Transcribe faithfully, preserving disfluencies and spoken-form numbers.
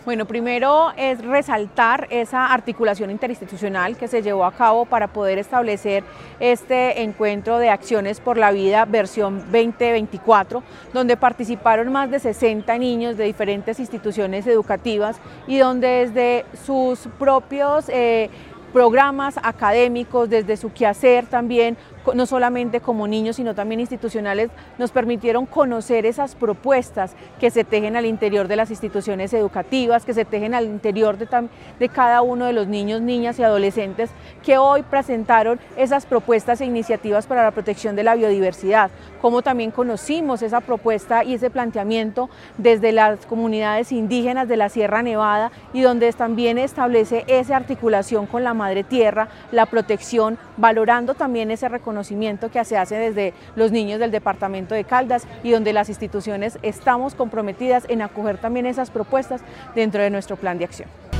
Bueno, primero es resaltar esa articulación interinstitucional que se llevó a cabo para poder establecer este encuentro de acciones por la vida versión veinte veinticuatro, donde participaron más de sesenta niños de diferentes instituciones educativas y donde desde sus propios eh, programas académicos, desde su quehacer también, no solamente como niños, sino también institucionales, nos permitieron conocer esas propuestas que se tejen al interior de las instituciones educativas, que se tejen al interior de, de cada uno de los niños, niñas y adolescentes que hoy presentaron esas propuestas e iniciativas para la protección de la biodiversidad, como también conocimos esa propuesta y ese planteamiento desde las comunidades indígenas de la Sierra Nevada y donde también establece esa articulación con la Madre Tierra, la protección, valorando también ese reconocimiento que se hace desde los niños del departamento de Caldas y donde las instituciones estamos comprometidas en acoger también esas propuestas dentro de nuestro plan de acción.